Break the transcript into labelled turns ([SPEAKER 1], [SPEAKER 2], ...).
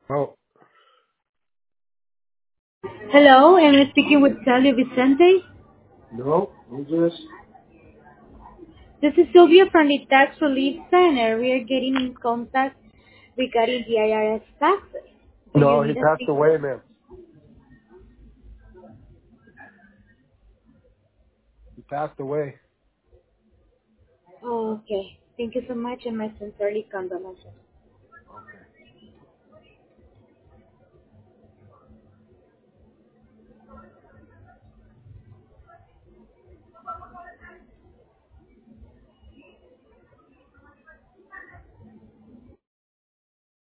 [SPEAKER 1] Oh,
[SPEAKER 2] Hello, I'm speaking with Celio Vicente.
[SPEAKER 1] no, who's this?
[SPEAKER 2] This is Sylvia from the Tax Relief Center. We are getting in contact regarding the IRS taxes. Do you
[SPEAKER 1] No, he
[SPEAKER 2] need
[SPEAKER 1] passed
[SPEAKER 2] assistance?
[SPEAKER 1] away, man. He passed away.
[SPEAKER 2] Oh, okay. Thank you so much and my sincerely condolences.